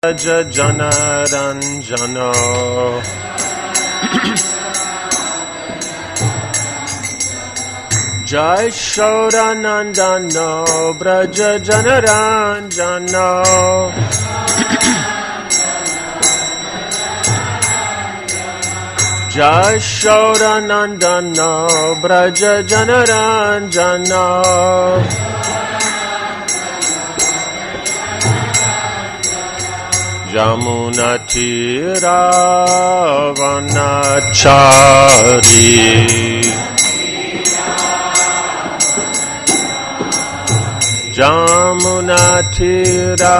Janaranjano Jai Shodanandano Braja Janaranjano Jai Shodanandano Braja Janaranjano Jamuna Tira Vanachari Jamuna Tira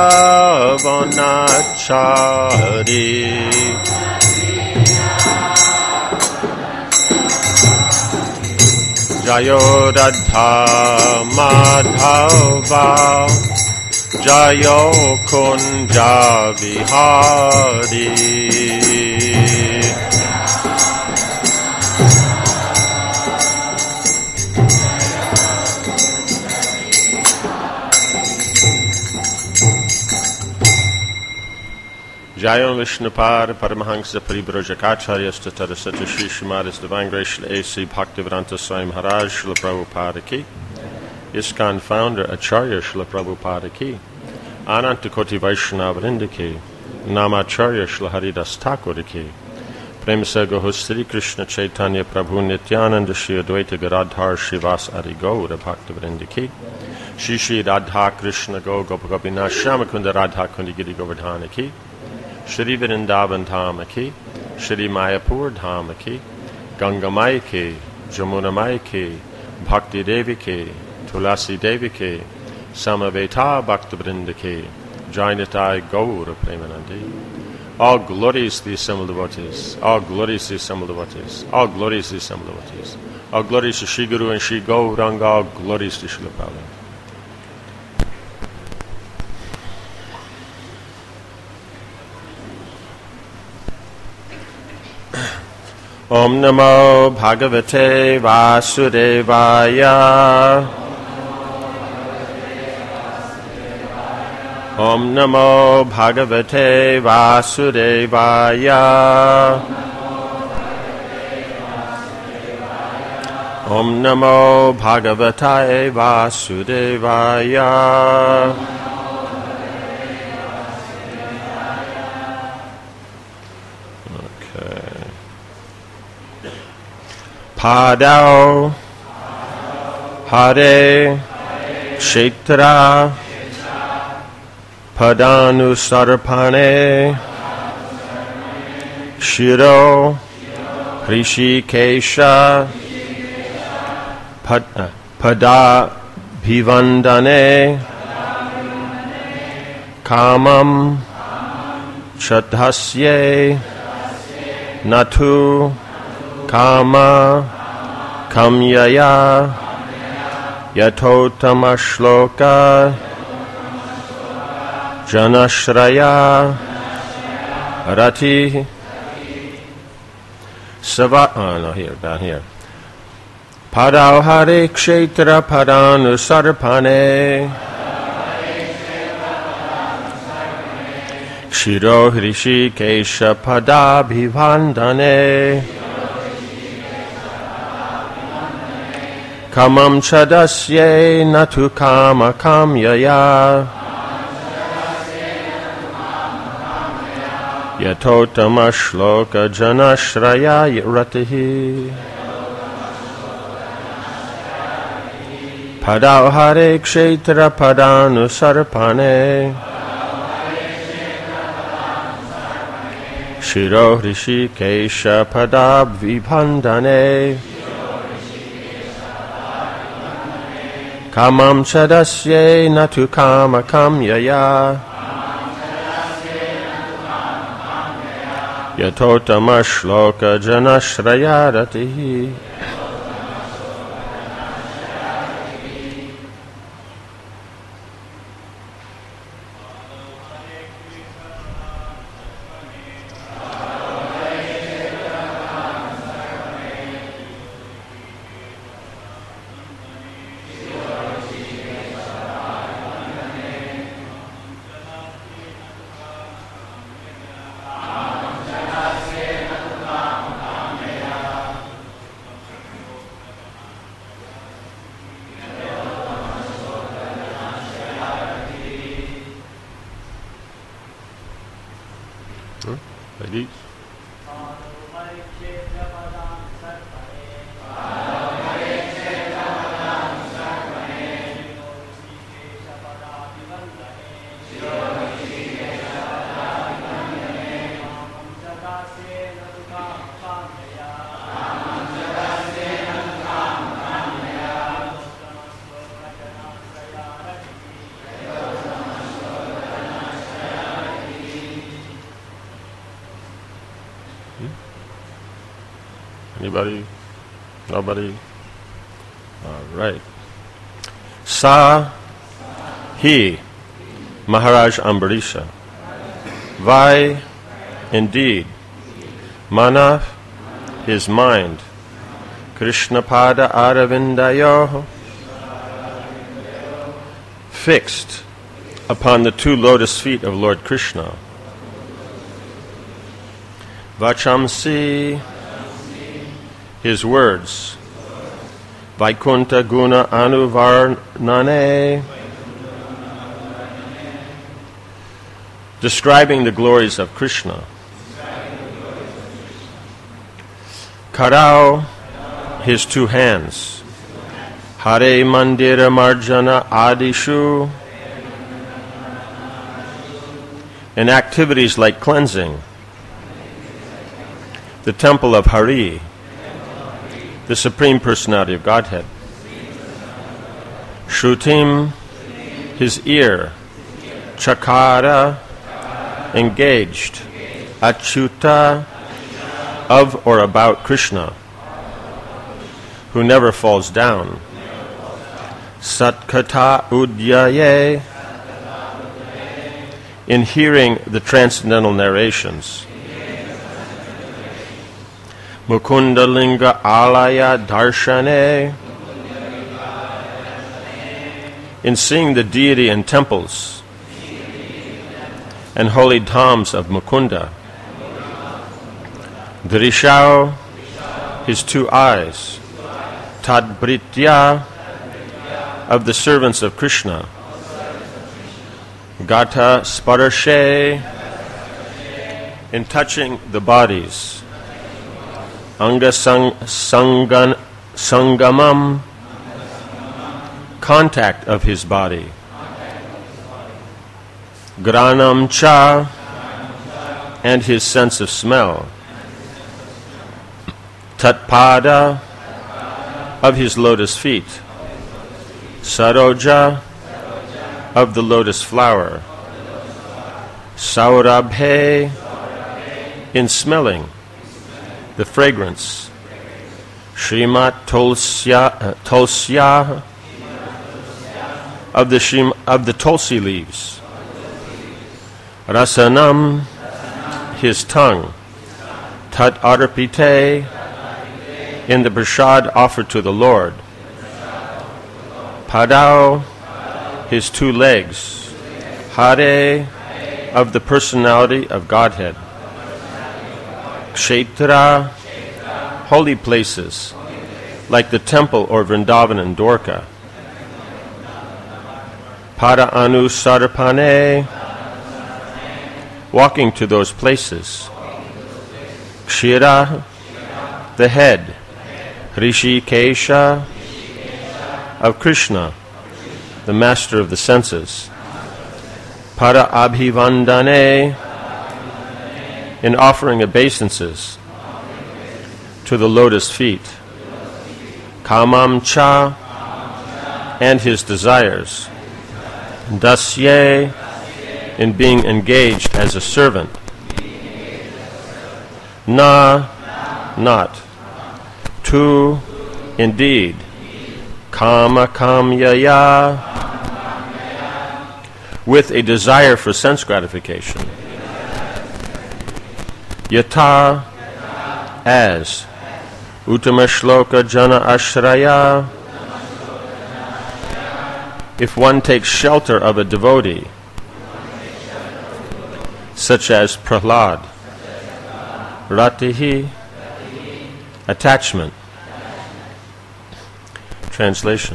Vanachari Jayo Radha Madhava Jayo Kunja Vihari Jayon Vishnupad Paramahansa Paribhajacharya Statara Satya Shri Srimad Divine Grace A.C. Bhaktivedanta Swami Maharaj Srila Prabhupada Ki ISKCON founder Acharya Srila Prabhupada Ki Ananta Koti Vaishnava Vrinda Ki Namacharya Srila Haridas Thakur Ki Premasa Gohu Sri Krishna Chaitanya Prabhu Nityananda Shri Advaita Gadadhar Shrivas Adi Gaura Bhakta Vrinda Ki Shri Shri Radha Krishna Go Gopagopinath Shyamakunda Radha Kundi Giri Govardhana Ki Shri Vrindavan Dhama Ki Shri Mayapur Dhama Ki Ganga Maya Ki Jamuna Maya Ki Bhakti Devi Ki Tulasi Devi Ki Samaveta Bhakta Vrinda Ki Jainatai Gaura Premanandi. All glories to the assembled devotees. All glories to the assembled devotees. All glories to the assembled devotees. All glories to Shri Guru and Shri Gauranga. All glories to Srila Prabhupada. Om Namo Bhagavate Vasudevaya Om Namo Bhagavate Vasudevaya Om Namo Bhagavate Vasudevaya Padao Hare Kshetra Padanu Sarpane Shiro Hrishikesha Pada Bhivandane Kamam Chathasye Natu Kama Kamyaya Yatotama Shloka Janashraya Rati down here. Padau Hare Kshetra Padanu Sarpane Kshiro Hrishikesha Pada Bhivandane Kamam Chadasye Natu Kama Kamyaya Yatotama Shloka Janashraya Ratihi Padau Hare Kshetra Padanu Sarpane Shiro Hrishikesha Pada Vibhandane Kamam Chadasye Natu Kama Kamyaya Yatotama Shloka Janashraya Ratihi Ladies. Anybody? Nobody? All right. Sa he, Maharaj Ambarisha. Vai, indeed. Mana, his mind. Krishna pada aravindayo, fixed upon the two lotus feet of Lord Krishna. Vachamsi, his words. Vaikunta guna anuvarnane, describing the glories of Krishna. Karau, his two hands. Hare mandira marjana adishu, in activities like cleansing. The temple of Hari, the Supreme Personality of Godhead. Shrutim, his ear. Chakara, engaged. Achyuta, of or about Krishna, who never falls down. Satkata udyaye, in hearing the transcendental narrations. Mukunda linga alaya darshane, in seeing the deity in temples and holy dhams of Mukunda. Drishao, his two eyes. Tadbritya, of the servants of Krishna. Gata sparshe, in touching the bodies. Anga sangamam, contact of his body. Granam cha, and his sense of smell. Tatpada, of his lotus feet. Saroja, of the lotus flower. Saurabhe, in smelling the fragrance. Shrimat Tulsya, of the Tulsi leaves. Rasanam, his tongue. Tat arpite, in the prasad offered to the Lord. Padao, his two legs. Hare, of the personality of Godhead. Kshetra, holy places, like the temple or Vrindavan and Dwarka. Pada anu sarpane, walking to those places. Kshira, the head. Rishikesha, of Krishna, the master of the senses. Para abhivandane, in offering obeisances to the lotus feet. Kamam cha, and his desires. Dasye, in being engaged as a servant. Na, not. Tu, indeed. Kama kamyaya, with a desire for sense gratification. Yata, as. Uttama shloka jana ashraya, if one takes shelter of a devotee, such as Prahlad. Ratihi, attachment. Translation.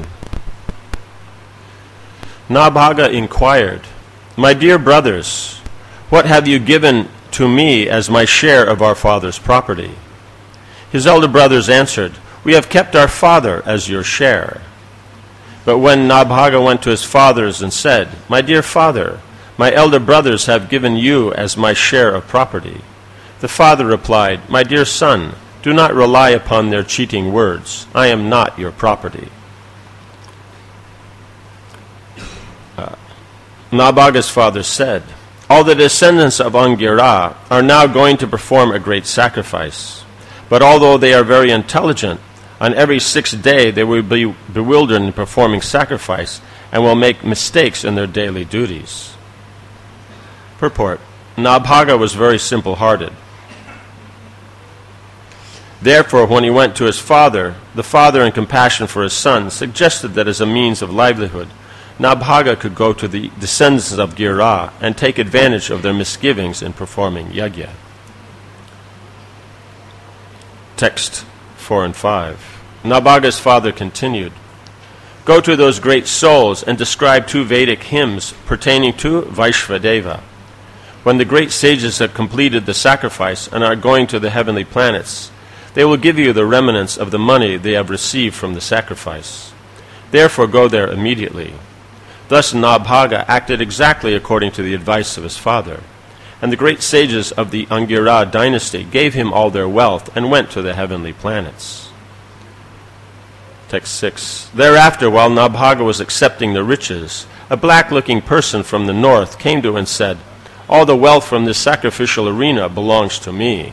Nabhaga inquired, "My dear brothers, what have you given to me as my share of our father's property?" His elder brothers answered, "We have kept our father as your share." But when Nabhaga went to his fathers and said, "My dear father, my elder brothers have given you as my share of property," the father replied, "My dear son, do not rely upon their cheating words. I am not your property." Nabhaga's father said, "All the descendants of Angira are now going to perform a great sacrifice. But although they are very intelligent, on every 6th day they will be bewildered in performing sacrifice and will make mistakes in their daily duties." Purport: Nabhaga was very simple-hearted. Therefore, when he went to his father, the father, in compassion for his son, suggested that as a means of livelihood, Nabhaga could go to the descendants of Gira and take advantage of their misgivings in performing yajna. Text 4 and 5. Nabhaga's father continued, "Go to those great souls and describe 2 Vedic hymns pertaining to Vaishvadeva. When the great sages have completed the sacrifice and are going to the heavenly planets, they will give you the remnants of the money they have received from the sacrifice. Therefore go there immediately." Thus Nabhaga acted exactly according to the advice of his father, and the great sages of the Angira dynasty gave him all their wealth and went to the heavenly planets. Text 6. Thereafter, while Nabhaga was accepting the riches, a black-looking person from the north came to him and said, "All the wealth from this sacrificial arena belongs to me."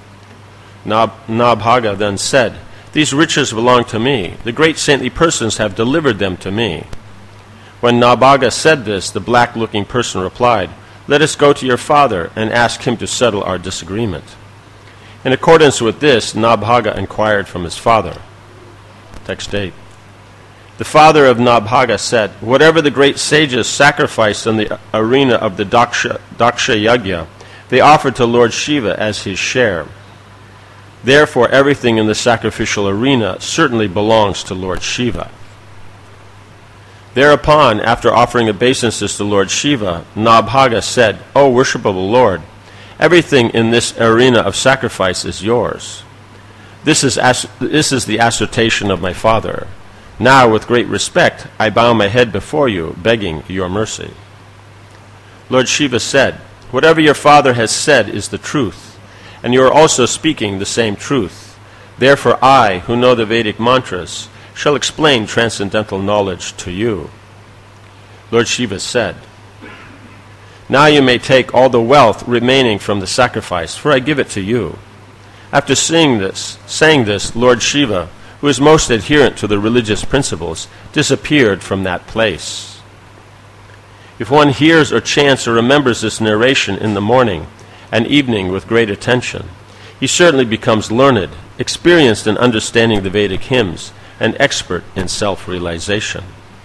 Nabhaga then said, "These riches belong to me. The great saintly persons have delivered them to me." When Nabhaga said this, the black-looking person replied, "Let us go to your father and ask him to settle our disagreement." In accordance with this, Nabhaga inquired from his father. Text 8. The father of Nabhaga said, "Whatever the great sages sacrificed in the arena of the Daksha Yajna, they offered to Lord Shiva as his share. Therefore, everything in the sacrificial arena certainly belongs to Lord Shiva." Thereupon, after offering obeisances to Lord Shiva, Nabhaga said, "O worshipable Lord, everything in this arena of sacrifice is yours. This is the assertion of my father. Now, with great respect, I bow my head before you, begging your mercy." Lord Shiva said, "Whatever your father has said is the truth, and you are also speaking the same truth. Therefore I, who know the Vedic mantras, shall explain transcendental knowledge to you." Lord Shiva said, "Now you may take all the wealth remaining from the sacrifice, for I give it to you." After saying this, Lord Shiva, who is most adherent to the religious principles, disappeared from that place. If one hears or chants or remembers this narration in the morning and evening with great attention, he certainly becomes learned, experienced in understanding the Vedic hymns, and expert in self-realization.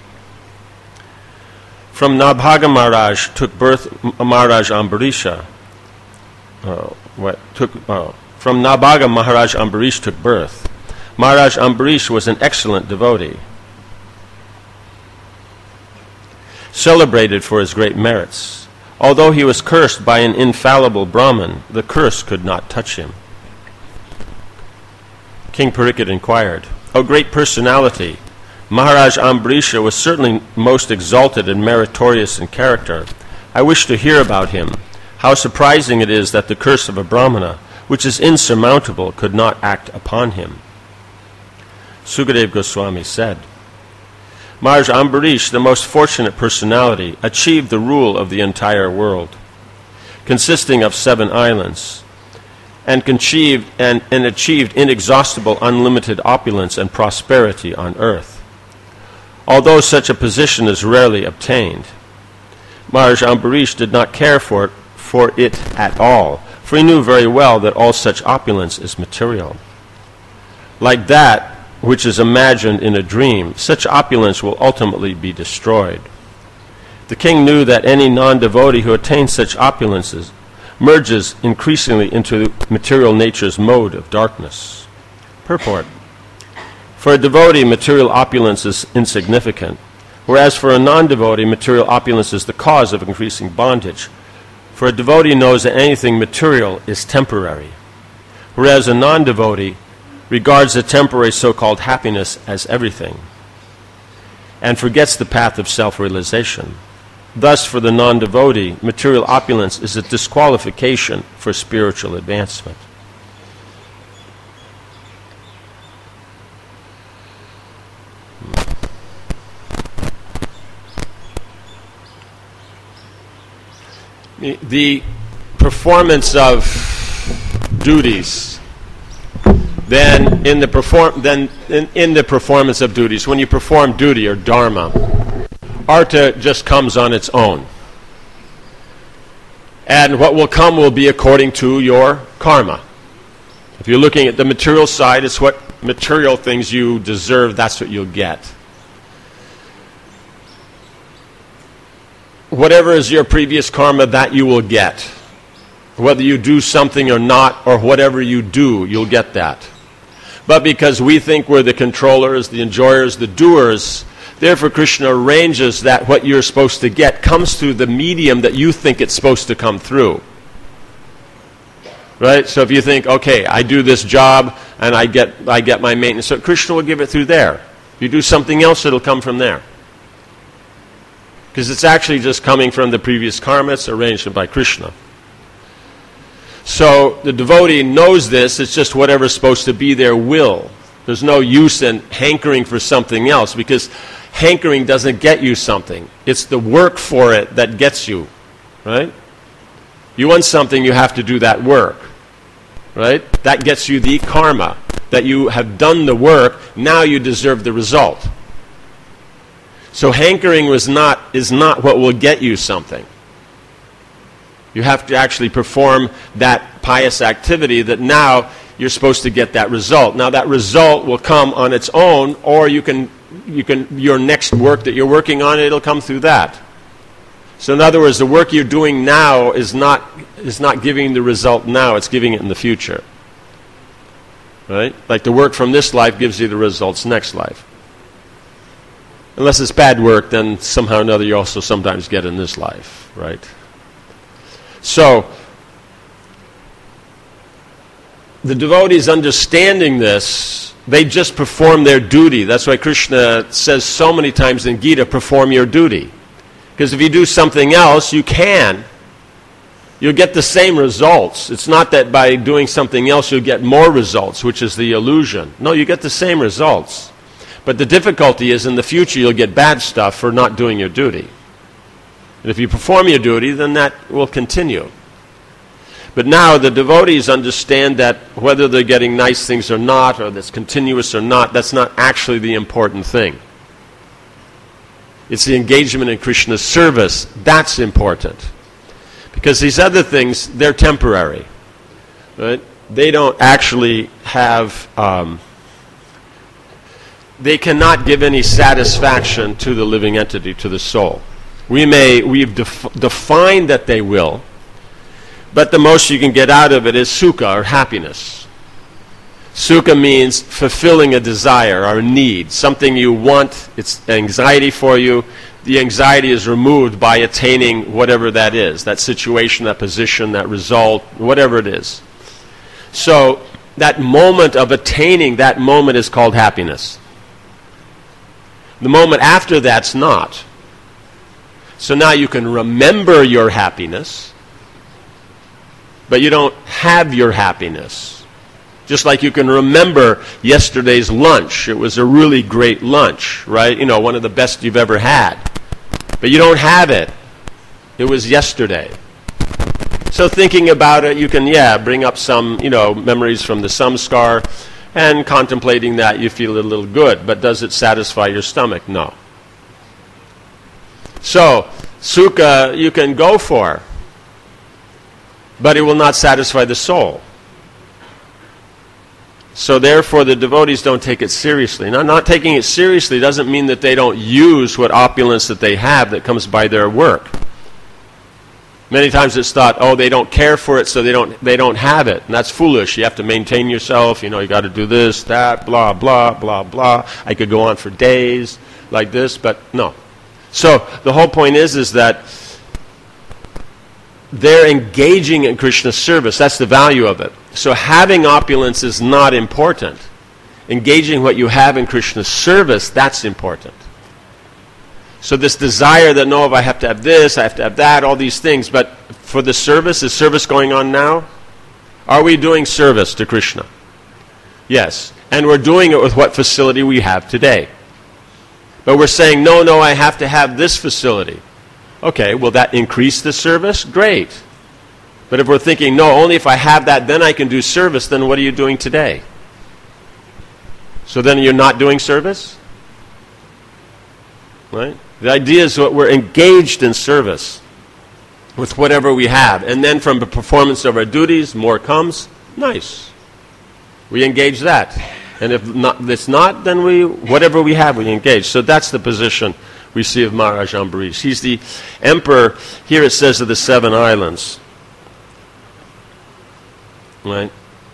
From Nabhaga Maharaj took birth Maharaj Ambarisha. From Nabhaga Maharaj Ambarish took birth. Maharaj Ambarish was an excellent devotee, celebrated for his great merits. Although he was cursed by an infallible Brahmin, the curse could not touch him. King Parikshit inquired, "O great personality, Maharaj Ambarisha was certainly most exalted and meritorious in character. I wish to hear about him. How surprising it is that the curse of a Brahmana, which is insurmountable, could not act upon him." Sukadeva Goswami said, Maharaj Ambarish, the most fortunate personality, achieved the rule of the entire world, consisting of 7 islands, and achieved inexhaustible, unlimited opulence and prosperity on earth. Although such a position is rarely obtained, Maharaj Ambarish did not care for it at all, for he knew very well that all such opulence is material. Like that which is imagined in a dream, such opulence will ultimately be destroyed. The king knew that any non-devotee who attains such opulences merges increasingly into material nature's mode of darkness. Purport: for a devotee, material opulence is insignificant, whereas for a non-devotee, material opulence is the cause of increasing bondage. For a devotee knows that anything material is temporary, whereas a non-devotee regards the temporary so-called happiness as everything, and forgets the path of self-realization. Thus, for the non-devotee, material opulence is a disqualification for spiritual advancement. The performance of duties, then in the performance of duties, when you perform duty or dharma, artha just comes on its own. And what will come will be according to your karma. If you're looking at the material side, it's what material things you deserve, that's what you'll get. Whatever is your previous karma, that you will get. Whether you do something or not, or whatever you do, you'll get that. But because we think we're the controllers, the enjoyers, the doers, therefore Krishna arranges that what you're supposed to get comes through the medium that you think it's supposed to come through. Right? So if you think, okay, I do this job and I get my maintenance, so Krishna will give it through there. If you do something else, it'll come from there. Because it's actually just coming from the previous karma, it's arranged by Krishna. So the devotee knows this, it's just whatever's supposed to be their will. There's no use in hankering for something else, because hankering doesn't get you something. It's the work for it that gets you, right? You want something, you have to do that work, right? That gets you the karma, that you have done the work, now you deserve the result. So hankering is not what will get you something. You have to actually perform that pious activity that now you're supposed to get that result. Now that result will come on its own, or you can your next work that you're working on, it'll come through that. So in other words, the work you're doing now is not giving the result now, it's giving it in the future. Right? Like the work from this life gives you the results next life. Unless it's bad work, then somehow or another you also sometimes get in this life, right? So, the devotees understanding this, they just perform their duty. That's why Krishna says so many times in Gita, perform your duty. Because if you do something else, you'll get the same results. It's not that by doing something else you'll get more results, which is the illusion. No, you get the same results. But the difficulty is in the future you'll get bad stuff for not doing your duty. And if you perform your duty, then that will continue. But now the devotees understand that whether they're getting nice things or not, or that's continuous or not, that's not actually the important thing. It's the engagement in Krishna's service. That's important. Because these other things, they're temporary. Right? They don't actually have... they cannot give any satisfaction to the living entity, to the soul. We've defined that they will, but the most you can get out of it is sukha, or happiness. Sukha means fulfilling a desire or a need, something you want, it's anxiety for you. The anxiety is removed by attaining whatever that is, that situation, that position, that result, whatever it is. So that moment of attaining that moment is called happiness. The moment after that's not. So now you can remember your happiness, but you don't have your happiness. Just like you can remember yesterday's lunch. It was a really great lunch, right? You know, one of the best you've ever had. But you don't have it. It was yesterday. So thinking about it, you can, bring up some, memories from the samskar. And contemplating that, you feel a little good. But does it satisfy your stomach? No. So, sukha you can go for, but it will not satisfy the soul. So therefore, the devotees don't take it seriously. Now, not taking it seriously doesn't mean that they don't use what opulence that they have that comes by their work. Many times it's thought, they don't care for it, so they don't have it. And that's foolish. You have to maintain yourself, you got to do this, that, blah, blah, blah, blah. I could go on for days like this, but no. So the whole point is that they're engaging in Krishna's service. That's the value of it. So having opulence is not important. Engaging what you have in Krishna's service, that's important. So this desire that, no, if I have to have this, I have to have that, all these things, but for the service, is service going on now? Are we doing service to Krishna? Yes. And we're doing it with what facility we have today. But we're saying, no, I have to have this facility. Okay, will that increase the service? Great. But if we're thinking, no, only if I have that, then I can do service, then what are you doing today? So then you're not doing service? Right? The idea is that we're engaged in service with whatever we have. And then from the performance of our duties, more comes. Nice. We engage that. And if it's not, then whatever we have, we engage. So that's the position we see of Maharaj Ambarish. He's the emperor, here it says, of the 7 islands. Right?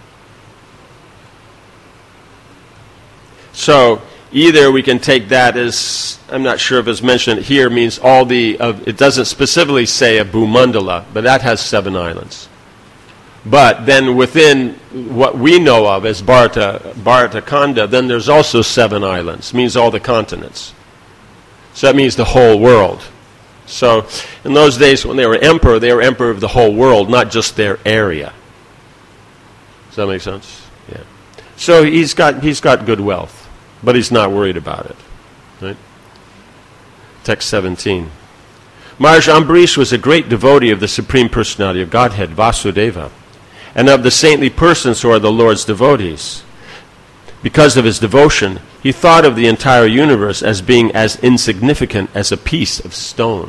So either we can take that as, I'm not sure if it's mentioned here, means all the, it doesn't specifically say a Bhumandala, but that has 7 islands. But then within what we know of as Bharata Khanda, then there's also 7 islands. It means all the continents. So that means the whole world. So in those days when they were emperor of the whole world, not just their area. Does that make sense? Yeah. So he's got good wealth, but he's not worried about it. Right? Text 17. Maharaj Ambarish was a great devotee of the Supreme Personality of Godhead, Vasudeva, and of the saintly persons who are the Lord's devotees. Because of his devotion, he thought of the entire universe as being as insignificant as a piece of stone.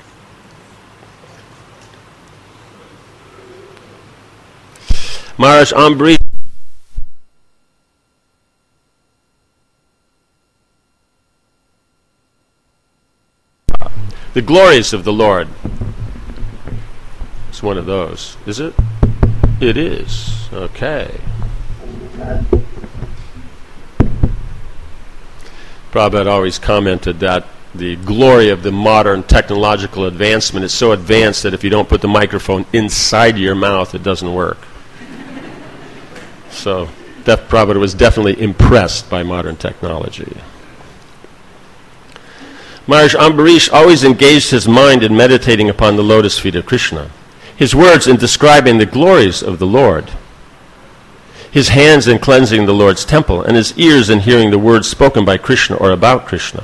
Maharaj Ambarish the glories of the Lord. It's one of those. Is it? It is. Okay. Prabhupada always commented that the glory of the modern technological advancement is so advanced that if you don't put the microphone inside your mouth, it doesn't work. So Prabhupada was definitely impressed by modern technology. Maharaj Ambarish always engaged his mind in meditating upon the lotus feet of Krishna, his words in describing the glories of the Lord, his hands in cleansing the Lord's temple, and his ears in hearing the words spoken by Krishna or about Krishna.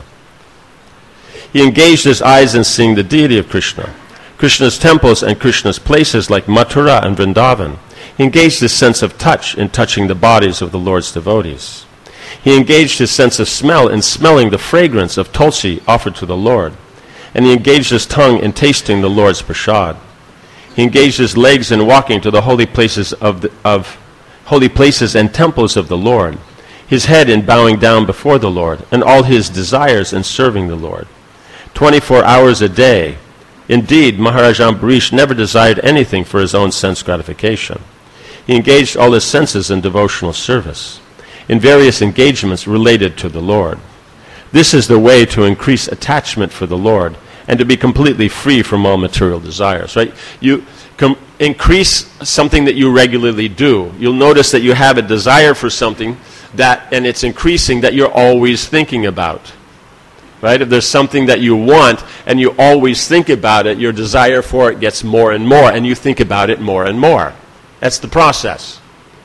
He engaged his eyes in seeing the deity of Krishna, Krishna's temples and Krishna's places like Mathura and Vrindavan. He engaged his sense of touch in touching the bodies of the Lord's devotees. He engaged his sense of smell in smelling the fragrance of tulsi offered to the Lord. And he engaged his tongue in tasting the Lord's prasad. He engaged his legs in walking to the holy places holy places and temples of the Lord, his head in bowing down before the Lord, and all his desires in serving the Lord. 24 hours a day. Indeed, Maharaj Ambarish never desired anything for his own sense gratification. He engaged all his senses in devotional service, in various engagements related to the Lord. This is the way to increase attachment for the Lord and to be completely free from all material desires, right? You increase something that you regularly do. You'll notice that you have a desire for something and it's increasing that you're always thinking about, right? If there's something that you want and you always think about it, your desire for it gets more and more, and you think about it more and more. That's the process.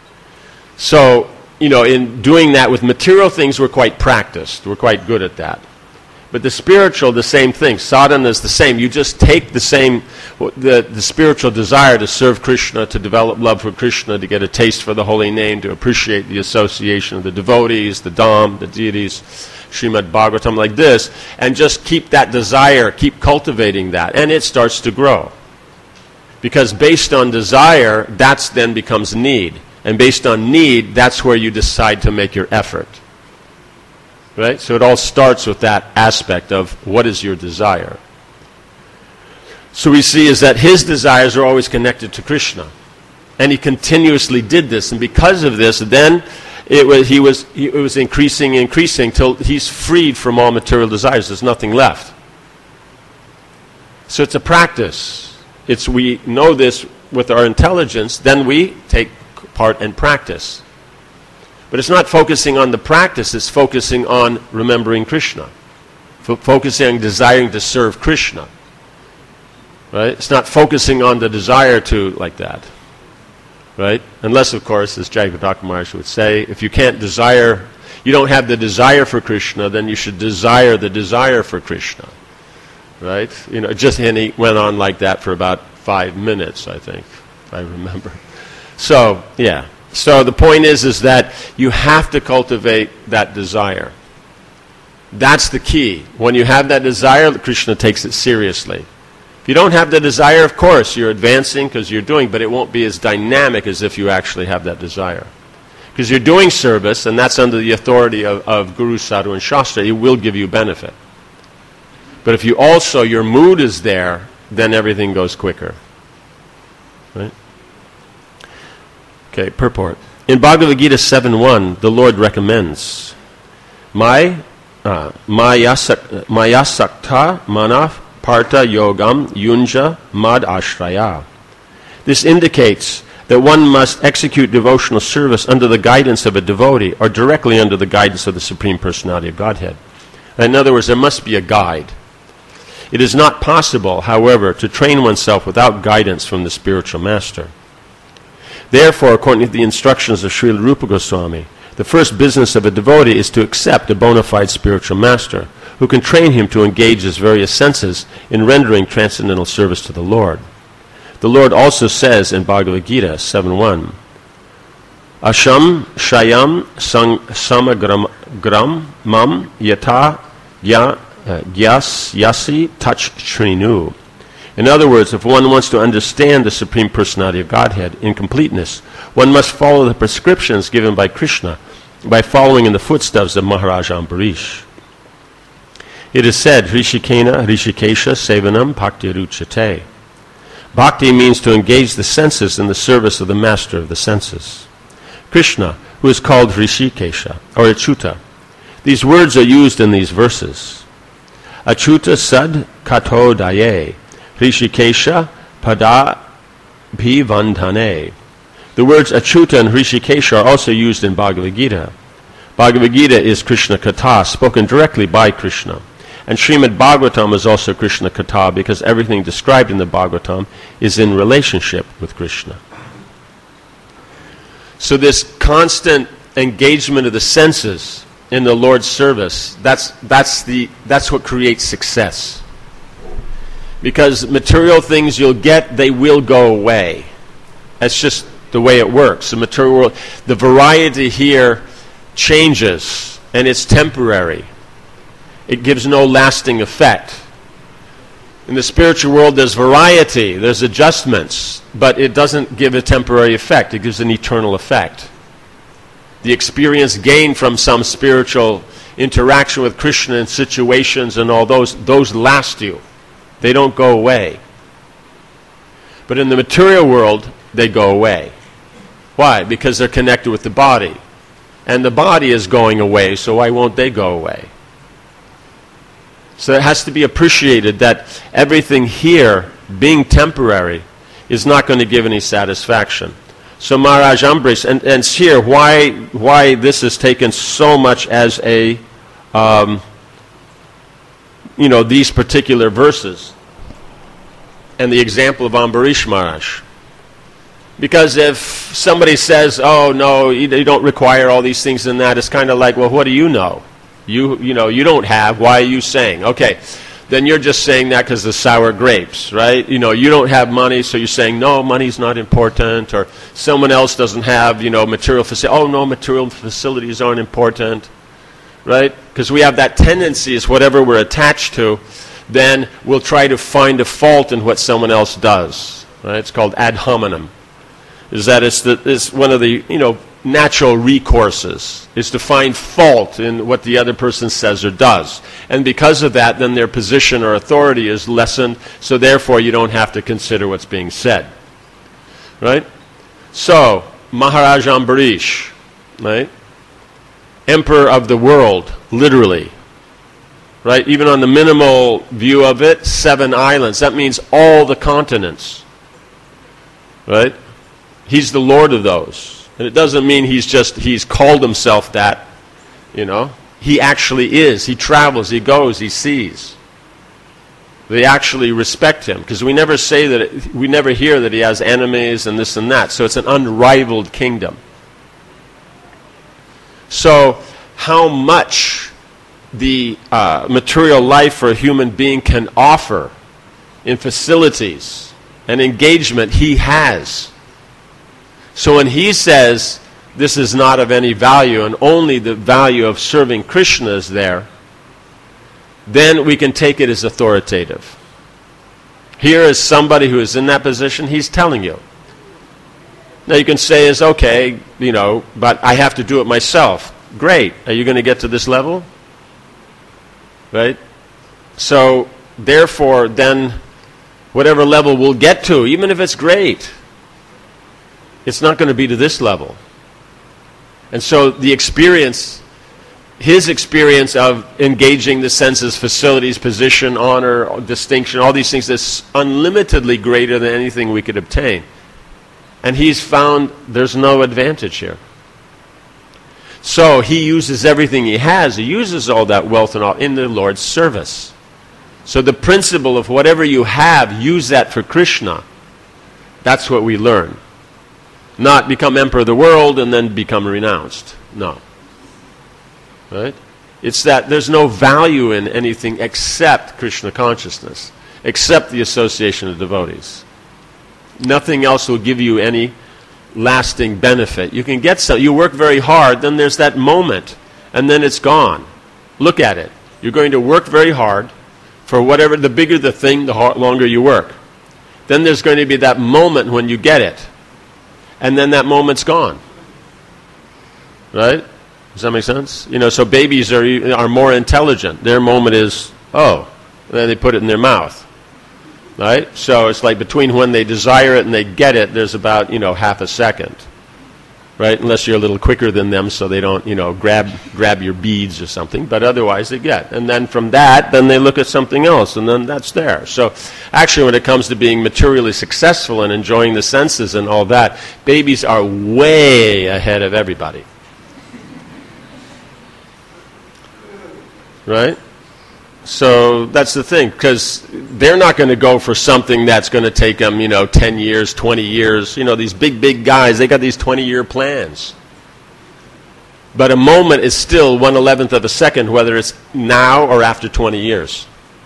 So, in doing that with material things, we're quite practiced. We're quite good at that. But the spiritual, the same thing. Sadhana is the same. You just take the same, the spiritual desire to serve Krishna, to develop love for Krishna, to get a taste for the holy name, to appreciate the association of the devotees, the Dham, the deities, Srimad Bhagavatam, like this, and just keep that desire, keep cultivating that, and it starts to grow. Because based on desire, that then becomes need. And based on need, that's where you decide to make your effort. Right? So it all starts with that aspect of what is your desire. So we see is that his desires are always connected to Krishna. And he continuously did this. And because of this, then it was increasing till he's freed from all material desires. There's nothing left. So it's a practice. we know this with our intelligence, then we take part and practice. But it's not focusing on the practice, it's focusing on remembering Krishna. Focusing on desiring to serve Krishna. Right? It's not focusing on the desire to, like that. Right? Unless, of course, as Jayapataka Maharaj would say, if you can't desire, you don't have the desire for Krishna, then you should desire the desire for Krishna. Right? And he went on like that for about 5 minutes, I think, if I remember. So, yeah. So the point is that you have to cultivate that desire. That's the key. When you have that desire, Krishna takes it seriously. If you don't have the desire, of course, you're advancing because you're doing, but it won't be as dynamic as if you actually have that desire. Because you're doing service, and that's under the authority of Guru, Sadhu, and Shastra. It will give you benefit. But if you also, your mood is there, then everything goes quicker. Right? Okay, purport. In Bhagavad Gita 7.1, the Lord recommends, Mayasakta manaf parta yogam yunja mad ashraya. This indicates that one must execute devotional service under the guidance of a devotee or directly under the guidance of the Supreme Personality of Godhead. In other words, there must be a guide. It is not possible, however, to train oneself without guidance from the spiritual master. Therefore, according to the instructions of Srila Rupa Goswami, the first business of a devotee is to accept a bona fide spiritual master who can train him to engage his various senses in rendering transcendental service to the Lord. The Lord also says in Bhagavad Gita 7.1, Asham shayam samagram mam yata yasi touch trinu. In other words, if one wants to understand the Supreme Personality of Godhead in completeness, one must follow the prescriptions given by Krishna by following in the footsteps of Maharaj Ambarish. It is said, Hrishikena Hrishikesha Sevanam Bhakti Ruchate. Bhakti means to engage the senses in the service of the master of the senses. Krishna, who is called Hrishikesha, or Achyuta. These words are used in these verses. Achyuta sad kato daye. Hrishikesha pada bhivandhane. The words Achyuta and Hrishikesha are also used in Bhagavad Gita. Bhagavad Gita is Krishna Katha, spoken directly by Krishna. And Srimad Bhagavatam is also Krishna Katha because everything described in the Bhagavatam is in relationship with Krishna. So this constant engagement of the senses in the Lord's service, that's what creates success. Because material things you'll get, they will go away. That's just the way it works. The material world, the variety here changes, and it's temporary. It gives no lasting effect. In the spiritual world, there's variety, there's adjustments, but it doesn't give a temporary effect. It gives an eternal effect. The experience gained from some spiritual interaction with Krishna and situations and all those last you. They don't go away. But in the material world, they go away. Why? Because they're connected with the body. And the body is going away, so why won't they go away? So it has to be appreciated that everything here, being temporary, is not going to give any satisfaction. So Maharaj Ambarish, and here, why this is taken so much as a, these particular verses, and the example of Ambarish Maharaj. Because if somebody says, oh, no, you don't require all these things and that, it's kind of like, well, what do you know? You don't have, why are you saying? Okay, then you're just saying that because of sour grapes, right? You don't have money, so you're saying, no, money's not important, or someone else doesn't have, material facilities. Oh, no, material facilities aren't important, right? Because we have that tendency, is whatever we're attached to, then we'll try to find a fault in what someone else does, right? It's called ad hominem. Is that it's one of the, natural recourses, is to find fault in what the other person says or does. And because of that, then their position or authority is lessened, so therefore you don't have to consider what's being said. Right? So, Maharaj Ambarish, right? Emperor of the world, literally. right? Even on the minimal view of it, 7 islands. That means all the continents, right? He's the Lord of those. And it doesn't mean he's called himself that, you know. He actually is. He travels, he goes, he sees. They actually respect him, because we never we never hear that he has enemies and this and that. So it's an unrivaled kingdom. So how much the material life for a human being can offer in facilities and engagement, he has. So when he says this is not of any value and only the value of serving Krishna is there, then we can take it as authoritative. Here is somebody who is in that position, he's telling you. Now you can say, is okay, you know, but I have to do it myself. Great. Are you going to get to this level? Right? So, therefore, then, whatever level we'll get to, even if it's great, it's not going to be to this level. And so the experience, his experience of engaging the senses, facilities, position, honor, distinction, all these things, is unlimitedly greater than anything we could obtain. And he's found there's no advantage here. So he uses everything he has. He uses all that wealth and all in the Lord's service. So the principle of whatever you have, use that for Krishna. That's what we learn. Not become emperor of the world and then become renounced. No. Right? It's that there's no value in anything except Krishna consciousness, except the association of devotees. Nothing else will give you any lasting benefit. You can get some. You work very hard, then there's that moment, and then it's gone. Look at it. You're going to work very hard for whatever. The bigger the thing, the longer you work. Then there's going to be that moment when you get it, and then that moment's gone. Right? Does that make sense? You know, so babies are more intelligent. Their moment is, oh, and then they put it in their mouth. Right? So it's like between when they desire it and they get it, there's about, half a second. Right? Unless you're a little quicker than them so they don't, grab your beads or something. But otherwise they get. And then from that, then they look at something else, and then that's there. So actually when it comes to being materially successful and enjoying the senses and all that, babies are way ahead of everybody. Right? So that's the thing, because they're not going to go for something that's going to take them, 10 years, 20 years. These big guys, they got these 20-year plans. But a moment is still 1/11 of a second, whether it's now or after 20 years.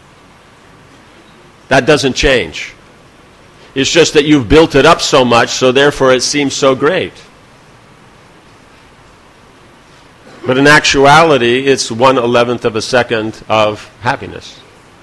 That doesn't change. It's just that you've built it up so much, so therefore it seems so great. But in actuality, it's 1/11 of a second of happiness.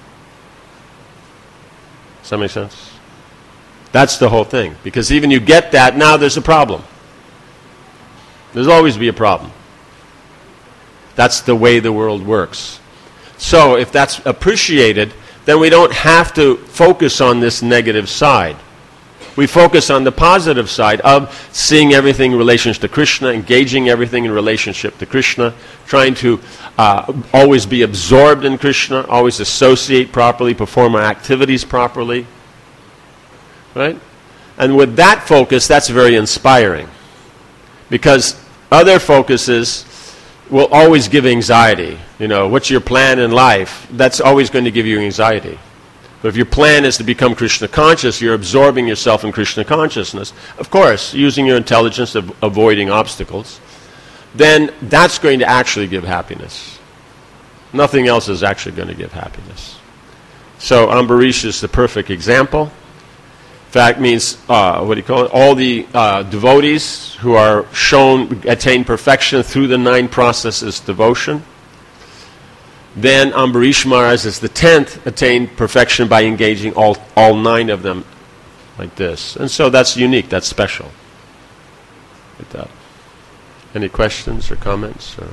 Does that make sense? That's the whole thing. Because even you get that, now there's a problem. There's always be a problem. That's the way the world works. So if that's appreciated, then we don't have to focus on this negative side. We focus on the positive side of seeing everything in relation to Krishna, engaging everything in relationship to Krishna, trying to always be absorbed in Krishna, always associate properly, perform our activities properly. Right? And with that focus, that's very inspiring. Because other focuses will always give anxiety. What's your plan in life? That's always going to give you anxiety. But if your plan is to become Krishna conscious, you're absorbing yourself in Krishna consciousness, of course, using your intelligence of avoiding obstacles, then that's going to actually give happiness. Nothing else is actually going to give happiness. So Ambarish is the perfect example. In fact, means, all the devotees who are shown attain perfection through the 9 processes devotion. Then Ambarish Maharaj is the 10th, attained perfection by engaging all 9 of them like this. And so that's unique, that's special. Like that. Any questions or comments? Or?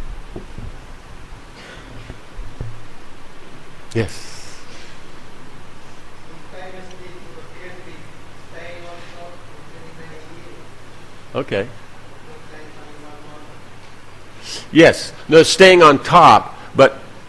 Yes. Okay. Yes. No, staying on top. But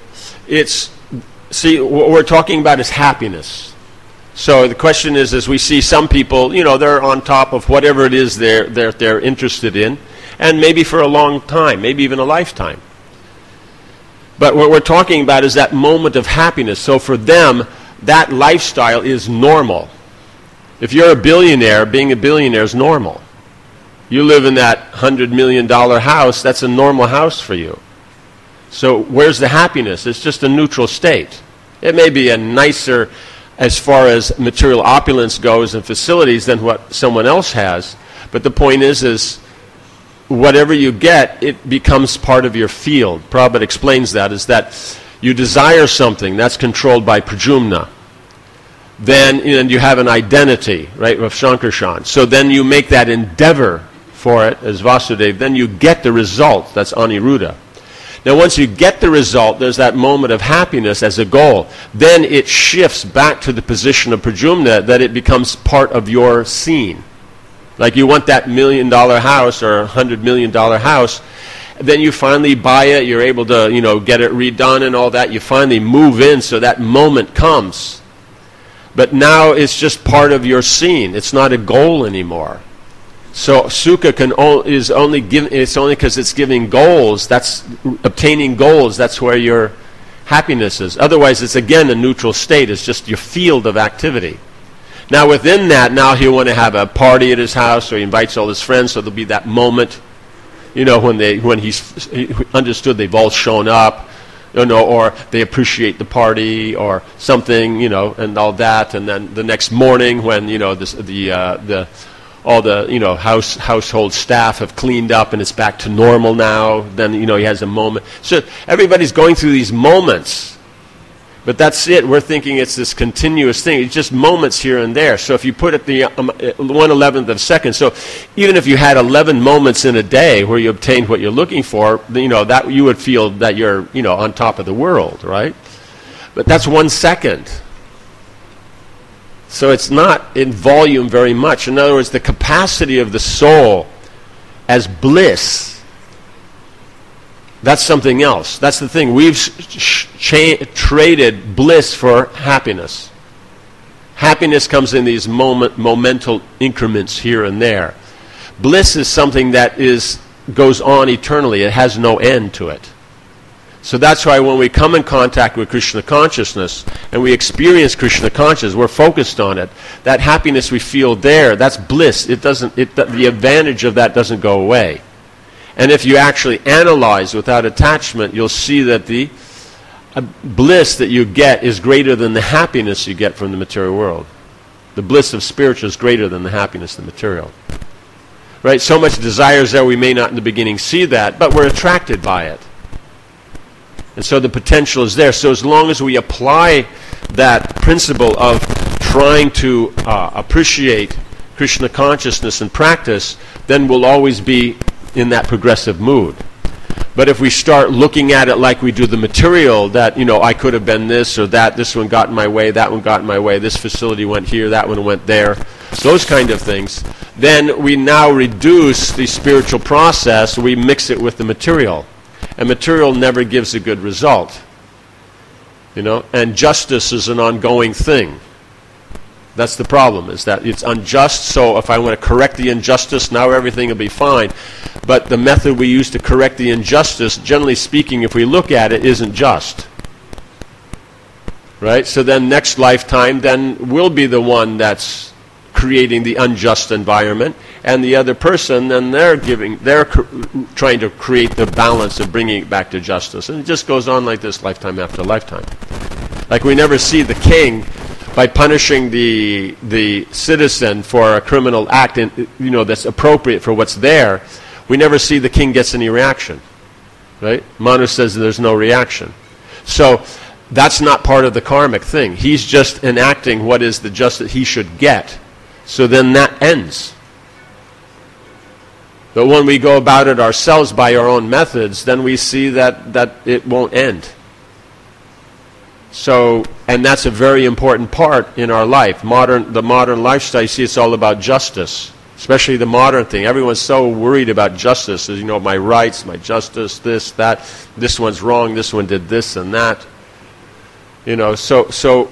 what we're talking about is happiness. So the question is, as we see some people, they're on top of whatever it is they're interested in, and maybe for a long time, maybe even a lifetime. But what we're talking about is that moment of happiness. So for them, that lifestyle is normal. If you're a billionaire, being a billionaire is normal. You live in that $100 million house, that's a normal house for you. So where's the happiness? It's just a neutral state. It may be a nicer, as far as material opulence goes and facilities, than what someone else has. But the point is whatever you get, it becomes part of your field. Prabhupada explains that, is that you desire something, that's controlled by prajumna. Then you have an identity, right, of Shankarshan. So then you make that endeavor for it as Vasudeva, then you get the result, that's Aniruddha. Now once you get the result, there's that moment of happiness as a goal. Then it shifts back to the position of prajumna, that it becomes part of your scene. Like you want that $1 million house or $100 million house, then you finally buy it, you're able to, get it redone and all that. You finally move in, so that moment comes. But now it's just part of your scene. It's not a goal anymore. So sukha is only it's only because it's giving goals. That's obtaining goals. That's where your happiness is. Otherwise, it's again a neutral state. It's just your field of activity. Now within that, now he'll want to have a party at his house, or he invites all his friends. So there'll be that moment, when he's understood they've all shown up, or they appreciate the party or something, and all that. And then the next morning, when all the household staff have cleaned up and it's back to normal now, then he has a moment. So everybody's going through these moments. But that's it. We're thinking it's this continuous thing. It's just moments here and there. So if you put it the 1/11th of a second, so even if you had 11 moments in a day where you obtained what you're looking for, that you would feel that you're on top of the world, right? But that's 1 second. So it's not in volume very much. In other words, the capacity of the soul as bliss, that's something else. That's the thing. We've traded bliss for happiness. Happiness comes in these momental increments here and there. Bliss is something that goes on eternally. It has no end to it. So that's why when we come in contact with Krishna consciousness and we experience Krishna consciousness, we're focused on it. That happiness we feel there, that's bliss. The advantage of that doesn't go away. And if you actually analyze without attachment, you'll see that the bliss that you get is greater than the happiness you get from the material world. The bliss of spiritual is greater than the happiness of the material. Right? So much desire is there, we may not in the beginning see that, but we're attracted by it. And so the potential is there. So as long as we apply that principle of trying to appreciate Krishna consciousness in practice, then we'll always be in that progressive mood. But if we start looking at it like we do the material, that, I could have been this or that, this one got in my way, that one got in my way, this facility went here, that one went there, those kind of things, then we now reduce the spiritual process, we mix it with the material. And material never gives a good result. And justice is an ongoing thing. That's the problem, is that it's unjust, so if I want to correct the injustice, now everything will be fine. But the method we use to correct the injustice, generally speaking, if we look at it, isn't just. Right? So then next lifetime, then we'll be the one that's creating the unjust environment, and the other person, then they're trying to create the balance of bringing it back to justice. And it just goes on like this lifetime after lifetime. Like we never see the king, by punishing the citizen for a criminal act, that's appropriate for what's there, we never see the king gets any reaction. Right? Manu says there's no reaction. So that's not part of the karmic thing. He's just enacting what is the justice he should get. So then that ends. But when we go about it ourselves by our own methods, then we see that it won't end. So, and that's a very important part in our life. The modern lifestyle, you see, it's all about justice, especially the modern thing. Everyone's so worried about justice. My rights, my justice, this, that. This one's wrong, this one did this and that. So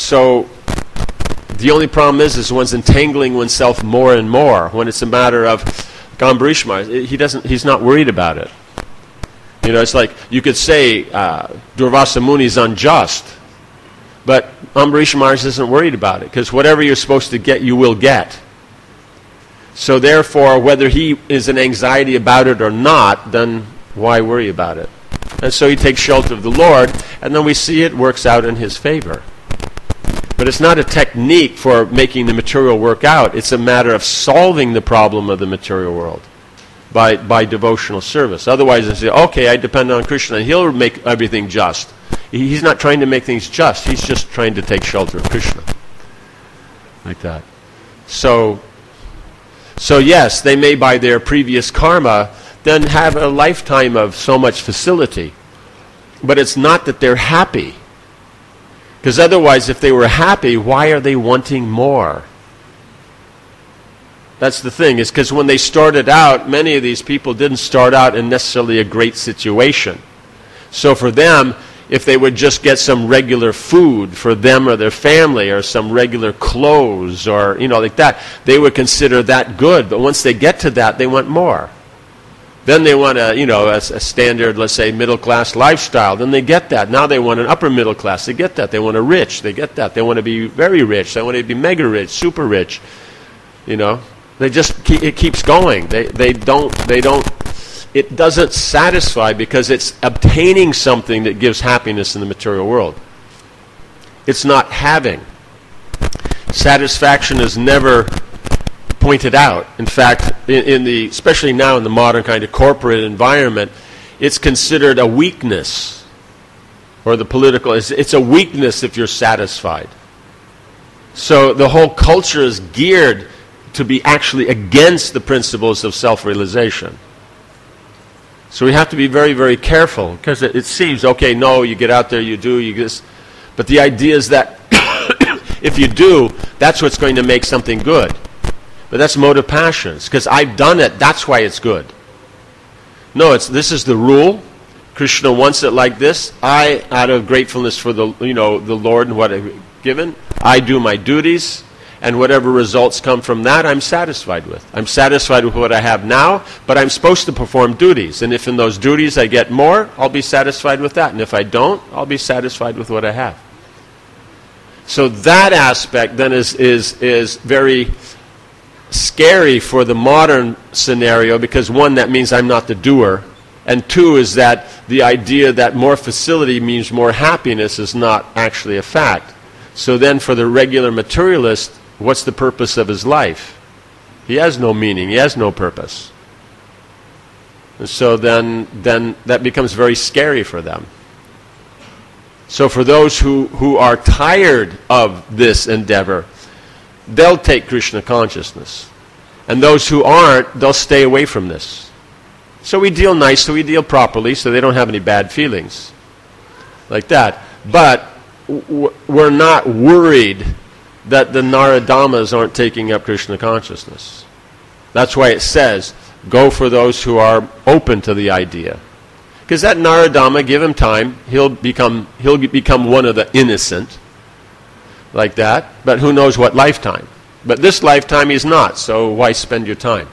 the only problem is one's entangling oneself more and more when it's a matter of Ambarish Maharaj. He's not worried about it. It's like you could say Durvasa Muni is unjust, but Ambarish Maharaj isn't worried about it because whatever you're supposed to get, you will get. So therefore, whether he is in anxiety about it or not, then why worry about it? And so he takes shelter of the Lord, and then we see it works out in his favor. But it's not a technique for making the material work out. It's a matter of solving the problem of the material world by devotional service. Otherwise, I say, okay, I depend on Krishna, and he'll make everything just. He's not trying to make things just. He's just trying to take shelter of Krishna. Like that. So yes, they may, by their previous karma, then have a lifetime of so much facility. But it's not that they're happy. Because otherwise, if they were happy, why are they wanting more? That's the thing, is because when they started out, many of these people didn't start out in necessarily a great situation. So for them, if they would just get some regular food for them or their family, or some regular clothes, or, like that, they would consider that good. But once they get to that, they want more. Then they want a standard, let's say, middle-class lifestyle. Then they get that. Now they want an upper middle class. They get that. They want a rich. They get that. They want to be very rich. They want to be mega rich, super rich. They just it keeps going. They don't. It doesn't satisfy because it's obtaining something that gives happiness in the material world. It's not having. Satisfaction is never pointed out. In fact, especially now in the modern kind of corporate environment, it's considered a weakness, or the political. It's a weakness if you're satisfied. So the whole culture is geared to be actually against the principles of self-realization. So we have to be very, very careful, because it seems, okay, no, you get out there, you do, you just. But the idea is that if you do, that's what's going to make something good. But that's mode of passions, because I've done it, that's why it's good. No, this is the rule. Krishna wants it like this. I, out of gratefulness for the Lord and what I've given, I do my duties, and whatever results come from that, I'm satisfied with. I'm satisfied with what I have now, but I'm supposed to perform duties. And if in those duties I get more, I'll be satisfied with that. And if I don't, I'll be satisfied with what I have. So that aspect then is very scary for the modern scenario, because one, that means I'm not the doer, and two is that the idea that more facility means more happiness is not actually a fact. So then for the regular materialist, what's the purpose of his life? He has no meaning, he has no purpose. And so then that becomes very scary for them. So for those who are tired of this endeavor, they'll take Krishna consciousness. And those who aren't, they'll stay away from this. So we deal nicely, we deal properly, so they don't have any bad feelings. Like that. But we're not worried that the Naradamas aren't taking up Krishna consciousness. That's why it says, go for those who are open to the idea. Because that Naradama, give him time, he'll become one of the innocent. Like that, but who knows what lifetime. But this lifetime he's not, so why spend your time?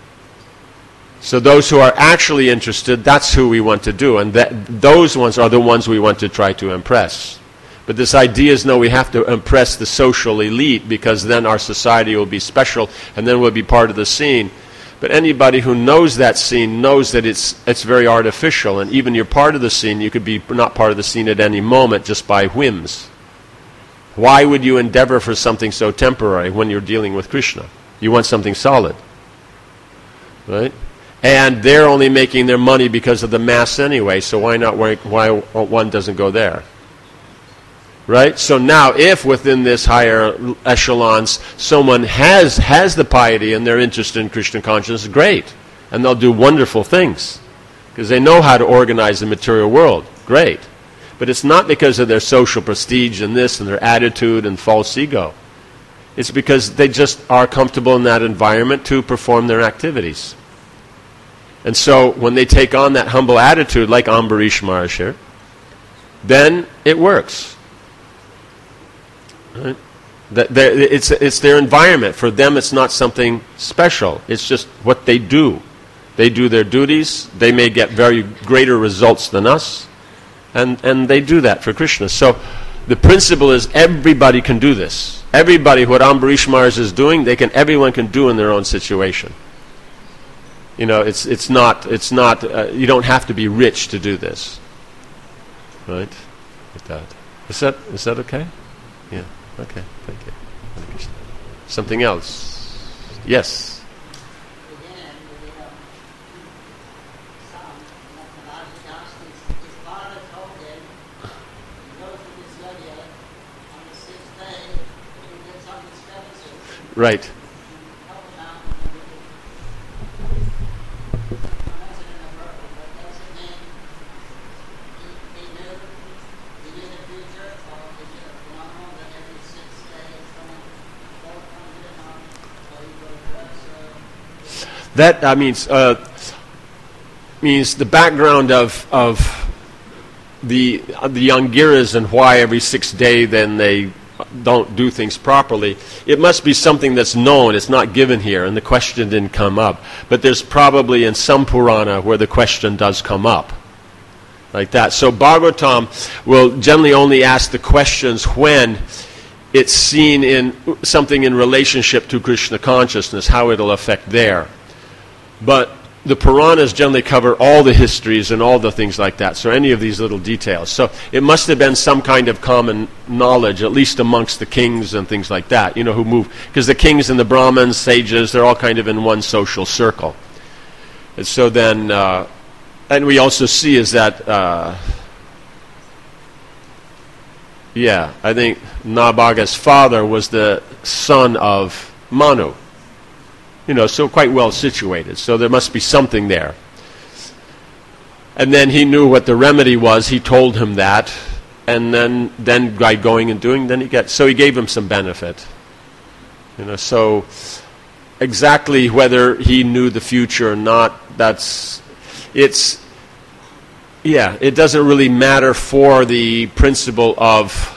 So those who are actually interested, that's who we want to do, and those ones are the ones we want to try to impress. But this idea is, no, we have to impress the social elite, because then our society will be special, and then we'll be part of the scene. But anybody who knows that scene knows that it's very artificial, and even you're part of the scene, you could be not part of the scene at any moment just by whims. Why would you endeavor for something so temporary when you're dealing with Krishna? You want something solid. Right? And they're only making their money because of the mass anyway, so why one doesn't go there? Right? So now, if within this higher echelons someone has the piety and they're interested in Krishna consciousness, great. And they'll do wonderful things. Because they know how to organize the material world. Great. But it's not because of their social prestige and this and their attitude and false ego. It's because they just are comfortable in that environment to perform their activities. And so when they take on that humble attitude, like Ambarish Maharaj here, then it works. Right? It's their environment. For them, it's not something special. It's just what they do. They do their duties. They may get very greater results than us, and they do that for Krishna. So the principle is everybody can do this. Everybody, what Ambarish Maharaj is doing, everyone can do in their own situation. You know, it's not. You don't have to be rich to do this, right? Like that. Is that okay? Yeah. Okay. Thank you. Something else? Yes. Right. That means the background of the Angiras and why every 6th day then they don't do things properly. It must be something that's known. It's not given here, and the question didn't come up. But there's probably in some Purana where the question does come up, like that. So Bhagavatam will generally only ask the questions when it's seen in something in relationship to Krishna consciousness, how it'll affect there. But the Puranas generally cover all the histories and all the things like that, so any of these little details. So it must have been some kind of common knowledge, at least amongst the kings and things like that, who move. Because the kings and the Brahmins, sages, they're all kind of in one social circle. And so then, and we also see is that, I think Nabhaga's father was the son of Manu. So quite well situated. So there must be something there. And then he knew what the remedy was. He told him that. And then by going and doing, then he gave him some benefit. So exactly whether he knew the future or not, it doesn't really matter for the principle of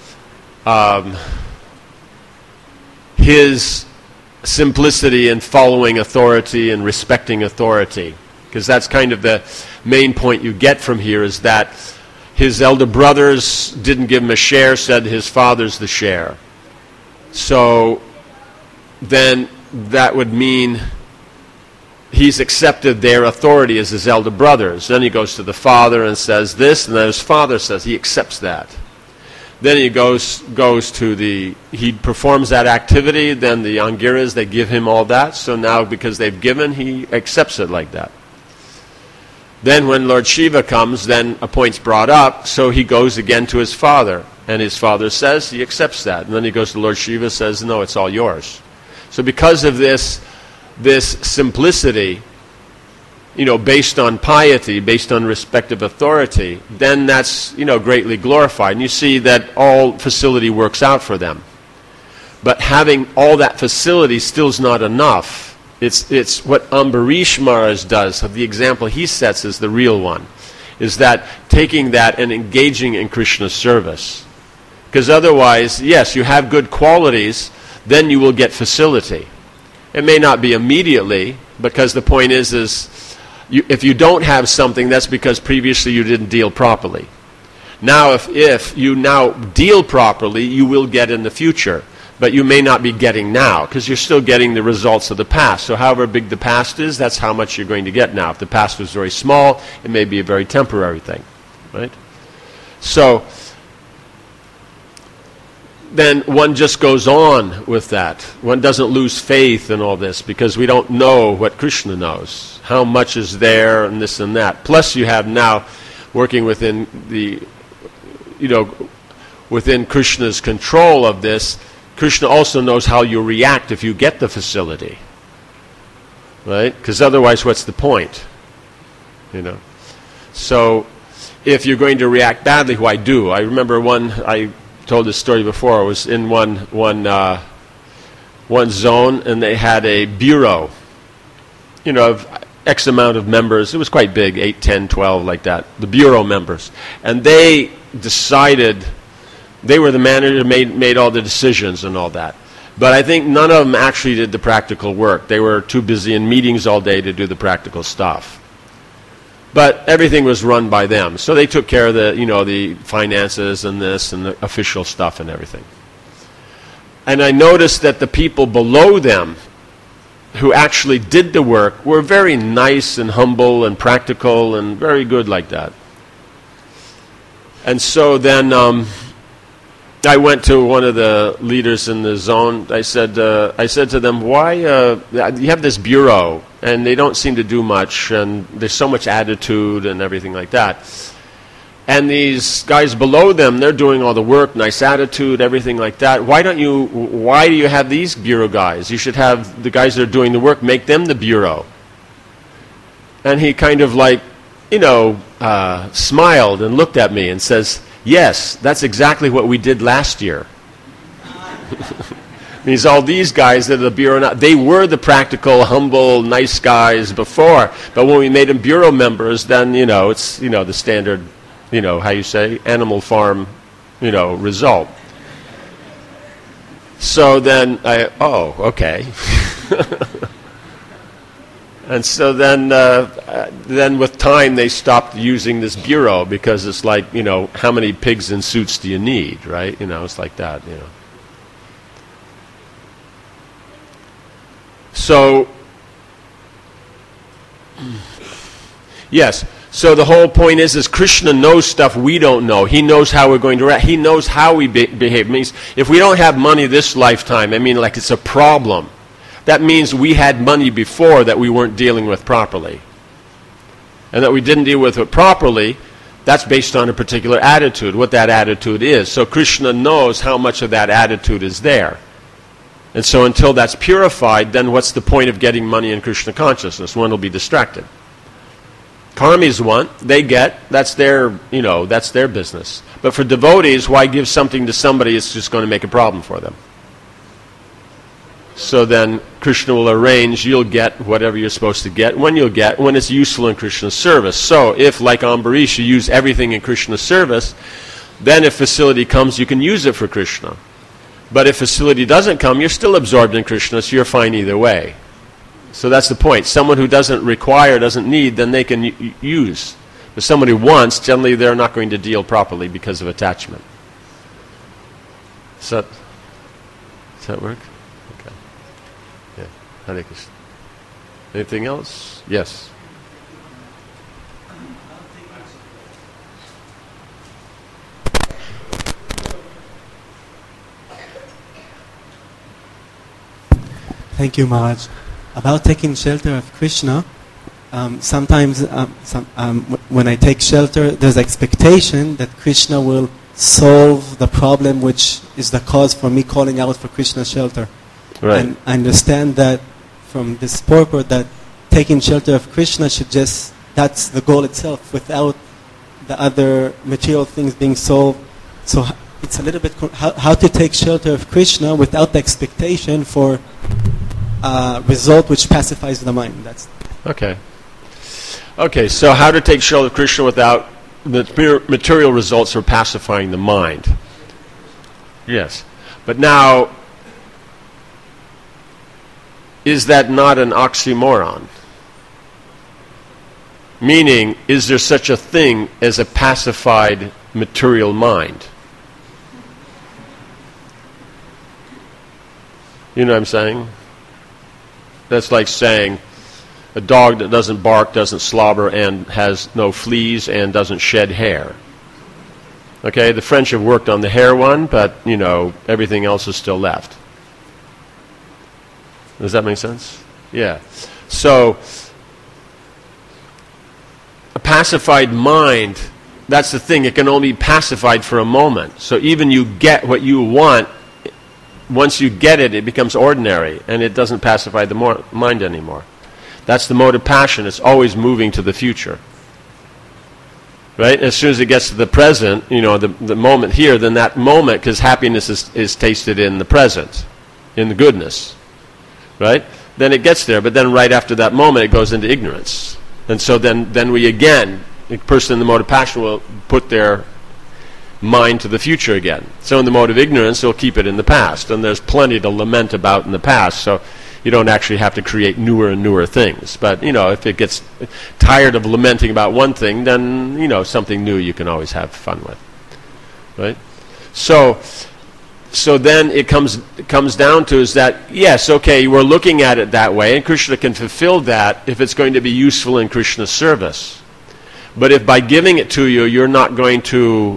his simplicity in following authority and respecting authority, because that's kind of the main point you get from here, is that his elder brothers didn't give him a share, said his father's the share. So then that would mean he's accepted their authority as his elder brothers. Then he goes to the father and says this, and then his father says he accepts that. Then he goes to he performs that activity, then the Angiras, they give him all that, so now because they've given, he accepts it like that. Then when Lord Shiva comes, then a point's brought up, so he goes again to his father, and his father says he accepts that. And then he goes to Lord Shiva, says, no, it's all yours. So because of this simplicity, based on piety, based on respect of authority, then that's, greatly glorified. And you see that all facility works out for them. But having all that facility still is not enough. It's what Ambarish Maharaj does. The example he sets is the real one, is that taking that and engaging in Krishna's service. Because otherwise, yes, you have good qualities, then you will get facility. It may not be immediately, because the point is if you don't have something, that's because previously you didn't deal properly. Now, if you now deal properly, you will get in the future. But you may not be getting now, because you're still getting the results of the past. So however big the past is, that's how much you're going to get now. If the past was very small, it may be a very temporary thing. Right? So then one just goes on with that. One doesn't lose faith in all this, because we don't know what Krishna knows. How much is there and this and that. Plus you have now, working within within Krishna's control of this, Krishna also knows how you react if you get the facility. Right? Because otherwise, what's the point? So if you're going to react badly, why do? I remember I told this story before. I was in one zone, and they had a bureau, of X amount of members. It was quite big, 8, 10, 12, like that, the bureau members. And they decided They were the manager, made all the decisions and all that. But I think none of them actually did the practical work. They were too busy in meetings all day to do the practical stuff. But everything was run by them. So they took care of the finances and this and the official stuff and everything. And I noticed that the people below them who actually did the work were very nice and humble and practical and very good like that. And so then I went to one of the leaders in the zone. I said to them, why, you have this bureau, and they don't seem to do much, and there's so much attitude and everything like that. And these guys below them, they're doing all the work, nice attitude, everything like that. Why do you have these bureau guys? You should have the guys that are doing the work, make them the bureau. And he kind of smiled and looked at me and says, yes, that's exactly what we did last year. Means all these guys that are the bureau now, they were the practical, humble, nice guys before. But when we made them bureau members, then, it's, the standard, how you say, animal farm, result. So then okay. And so then with time they stopped using this bureau because it's like, how many pigs in suits do you need, right? It's like that, So, yes. So the whole point is Krishna knows stuff we don't know. He knows how we're going to react. He knows how we behave. It means if we don't have money this lifetime, like it's a problem. That means we had money before that we weren't dealing with properly. And that we didn't deal with it properly, that's based on a particular attitude, what that attitude is. So Krishna knows how much of that attitude is there. And so until that's purified, then what's the point of getting money in Krishna consciousness? One will be distracted. Karmis want, they get, that's their business. But for devotees, why give something to somebody that's just going to make a problem for them? So then Krishna will arrange, you'll get whatever you're supposed to get, when it's useful in Krishna's service. So if, like Ambarish, you use everything in Krishna's service, then if facility comes, you can use it for Krishna. But if facility doesn't come, you're still absorbed in Krishna, so you're fine either way. So that's the point. Someone who doesn't require, doesn't need, then they can use. But someone who wants, generally they're not going to deal properly because of attachment. Does that work? Okay. Yeah. Hare Krishna. Anything else? Yes. Thank you, Maharaj. About taking shelter of Krishna, sometimes when I take shelter, there's expectation that Krishna will solve the problem which is the cause for me calling out for Krishna's shelter. Right. And I understand that from this purport that taking shelter of Krishna that's the goal itself without the other material things being solved. So it's a little bit how to take shelter of Krishna without the expectation for result which pacifies the mind. That's okay. So how to take shelter of Krishna without the material results for pacifying the mind? Yes, but now is that not an oxymoron? Meaning, is there such a thing as a pacified material mind? You know what I'm saying? That's like saying a dog that doesn't bark, doesn't slobber, and has no fleas and doesn't shed hair. Okay, the French have worked on the hair one, but, everything else is still left. Does that make sense? Yeah. So, a pacified mind, that's the thing, it can only be pacified for a moment. So even you get what you want, once you get it, it becomes ordinary, and it doesn't pacify the mind anymore. That's the mode of passion. It's always moving to the future. Right? As soon as it gets to the present, the moment here, then that moment, because happiness is tasted in the present, in the goodness. Right? Then it gets there, but then right after that moment, it goes into ignorance. And so then we again, a person in the mode of passion will put their mind to the future again. So in the mode of ignorance, he'll keep it in the past. And there's plenty to lament about in the past, so you don't actually have to create newer and newer things. But, if it gets tired of lamenting about one thing, then, something new you can always have fun with. Right? So then it comes down to is that, yes, okay, we're looking at it that way, and Krishna can fulfill that if it's going to be useful in Krishna's service. But if by giving it to you, you're not going to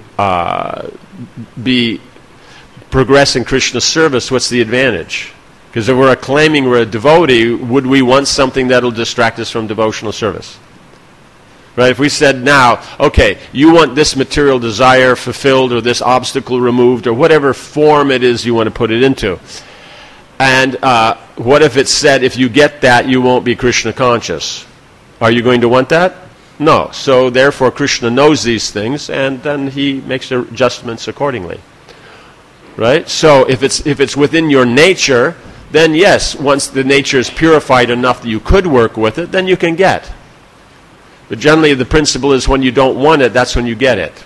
be progressing Krishna's service, what's the advantage? Because if we're claiming we're a devotee, would we want something that'll distract us from devotional service? Right? If we said now, okay, you want this material desire fulfilled or this obstacle removed or whatever form it is you want to put it into. And what if it said, if you get that, you won't be Krishna conscious? Are you going to want that? No. So therefore Krishna knows these things, and then he makes adjustments accordingly. Right? So if it's within your nature, then yes, once the nature is purified enough that you could work with it, then you can get. But generally the principle is when you don't want it, that's when you get it.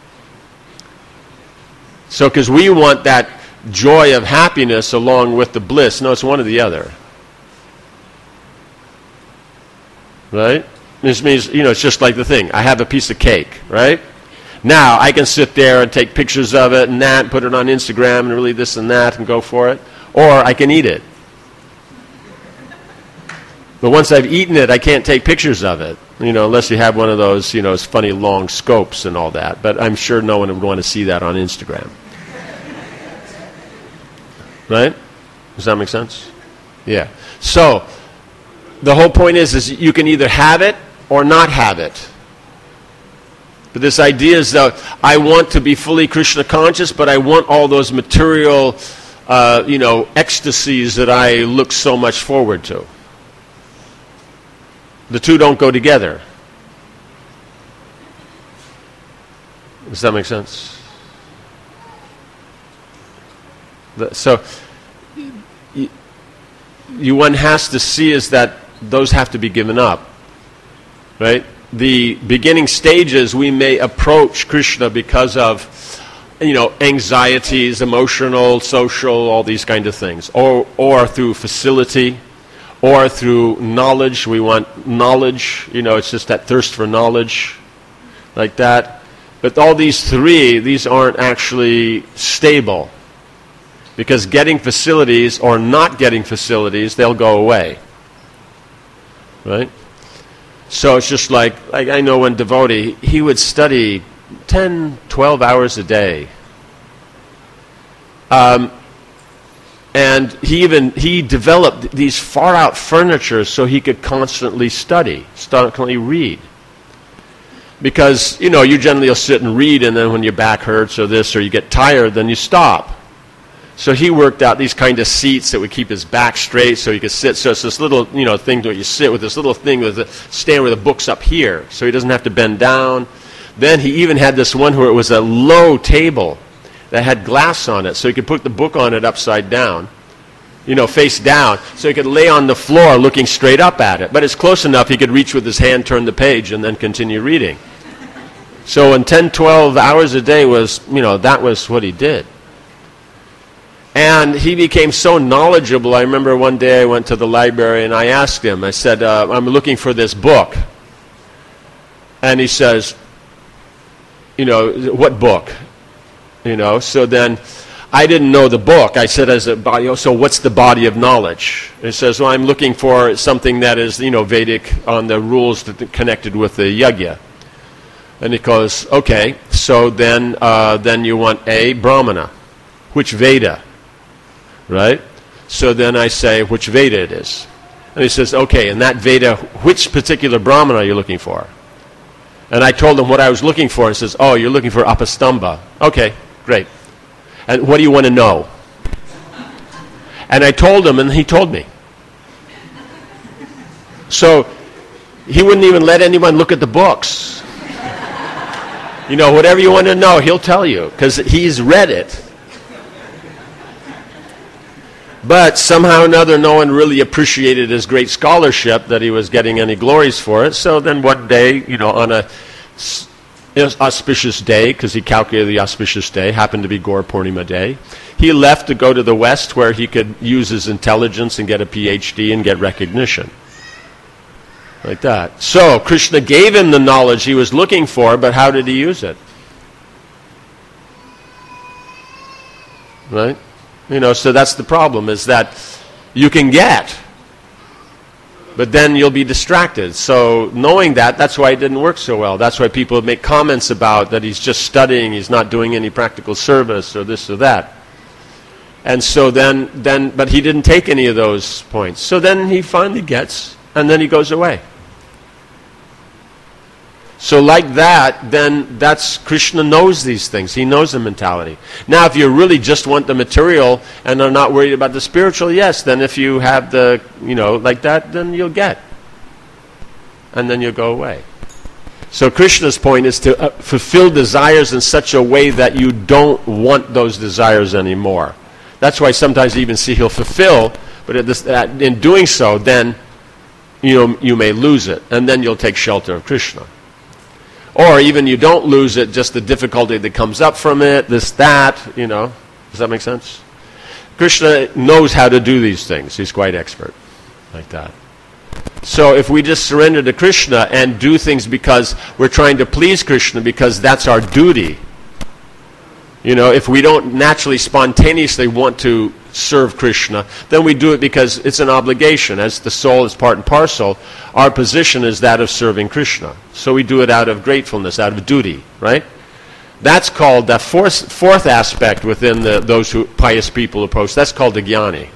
So because we want that joy of happiness along with the bliss. No, it's one or the other. Right? This means, it's just like the thing. I have a piece of cake, right? Now, I can sit there and take pictures of it and that, and put it on Instagram and really this and that and go for it. Or I can eat it. But once I've eaten it, I can't take pictures of it, unless you have one of those, funny long scopes and all that. But I'm sure no one would want to see that on Instagram. Right? Does that make sense? Yeah. So, the whole point is you can either have it or not have it. But this idea is that I want to be fully Krishna conscious, but I want all those material, ecstasies that I look so much forward to. The two don't go together. Does that make sense? So, one has to see is that those have to be given up. Right? The beginning stages, we may approach Krishna because of, anxieties, emotional, social, all these kind of things. Or through facility, or through knowledge. We want knowledge, it's just that thirst for knowledge, like that. But all these three, these aren't actually stable. Because getting facilities or not getting facilities, they'll go away. Right? So it's just like I know one devotee, he would study 10, 12 hours a day. And he developed these far-out furniture so he could constantly study, constantly read. Because, you generally will sit and read, and then when your back hurts or this, or you get tired, then you stop. So he worked out these kind of seats that would keep his back straight so he could sit. So it's this little, thing where you sit with this little thing with a stand where the book's up here, so he doesn't have to bend down. Then he even had this one where it was a low table that had glass on it, so he could put the book on it upside down, face down, so he could lay on the floor looking straight up at it. But it's close enough he could reach with his hand, turn the page, and then continue reading. So in 10, 12 hours a day was, that was what he did. And he became so knowledgeable. I remember one day I went to the library and I asked him, I said, I'm looking for this book. And he says, what book? So then I didn't know the book. I said, as a body, so what's the body of knowledge? And he says, well, I'm looking for something that is, Vedic on the rules that connected with the yajna. And he goes, okay, so then you want a Brahmana. Which Veda? Right? So then I say which Veda it is. And he says, okay, in that Veda, which particular Brahmana are you looking for? And I told him what I was looking for. And he says, oh, you're looking for Apastamba. Okay, great. And what do you want to know? And I told him, and he told me. So he wouldn't even let anyone look at the books. Whatever you want to know, he'll tell you, because he's read it. But somehow or another, no one really appreciated his great scholarship, that he was getting any glories for it. So then one day, on a auspicious day, because he calculated the auspicious day, happened to be Gaur Purnima day. He left to go to the West where he could use his intelligence and get a PhD and get recognition. Like that. So, Krishna gave him the knowledge he was looking for, but how did he use it? Right? So that's the problem, is that you can get, but then you'll be distracted. So knowing that, that's why it didn't work so well. That's why people make comments about that he's just studying, he's not doing any practical service, or this or that. And so then, but he didn't take any of those points. So then he finally gets, and then he goes away. So like that, then that's, Krishna knows these things. He knows the mentality. Now, if you really just want the material and are not worried about the spiritual, yes, then if you have the, like that, then you'll get. And then you'll go away. So Krishna's point is to fulfill desires in such a way that you don't want those desires anymore. That's why sometimes you even see he'll fulfill, but in doing so, then you may lose it. And then you'll take shelter of Krishna. Or even you don't lose it, just the difficulty that comes up from it, this, that, Does that make sense? Krishna knows how to do these things. He's quite expert. Like that. So if we just surrender to Krishna and do things because we're trying to please Krishna, because that's our duty. If we don't naturally, spontaneously want to serve Krishna, then we do it because it's an obligation. As the soul is part and parcel, our position is that of serving Krishna. So we do it out of gratefulness, out of duty, right? That's called the fourth aspect within those pious people approach. That's called the jnani.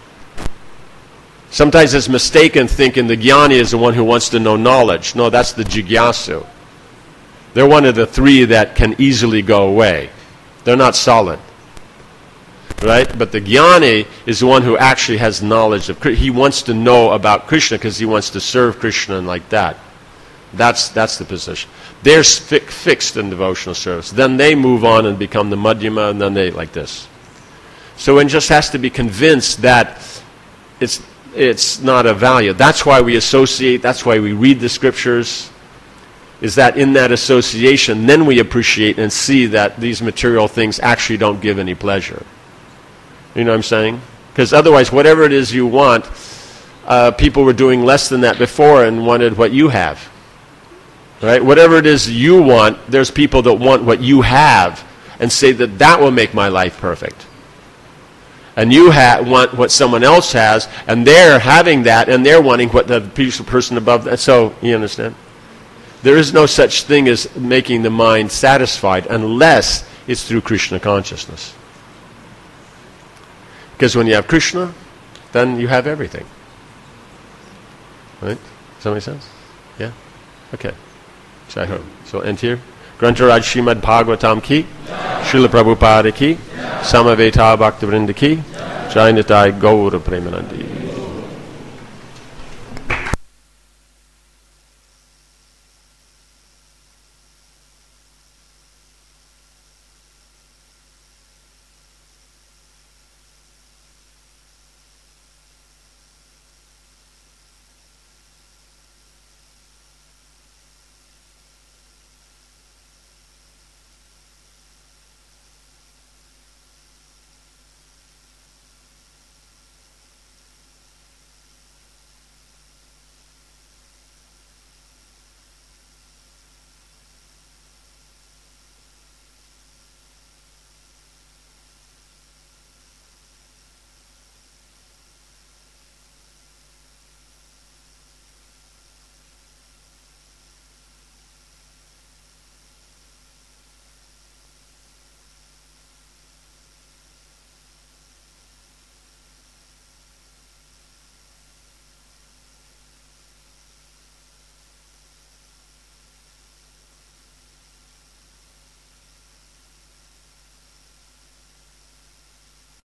Sometimes it's mistaken thinking the jnani is the one who wants to know knowledge. No, that's the jigyasu. They're one of the three that can easily go away. They're not solid. Right? But the jnani is the one who actually has knowledge of Krishna. He wants to know about Krishna because he wants to serve Krishna and like that. That's the position. They're fixed in devotional service. Then they move on and become the madhyama, and then they like this. So one just has to be convinced that it's not of value. That's why we associate, that's why we read the scriptures, is that in that association, then we appreciate and see that these material things actually don't give any pleasure. You know what I'm saying? Because otherwise, whatever it is you want, people were doing less than that before and wanted what you have. Right? Whatever it is you want, there's people that want what you have and say that will make my life perfect. And you want what someone else has, and they're having that, and they're wanting what the person above that. So, you understand? There is no such thing as making the mind satisfied unless it's through Krishna consciousness. Because when you have Krishna, then you have everything. Right? Does that make sense? Yeah? Okay. So I hope. So end here. Grantharaj Srimad Bhagavatam ki, Srila Prabhupada ki, Samaveta Bhaktivinoda ki, Jai Nitai Gaura Premanandi.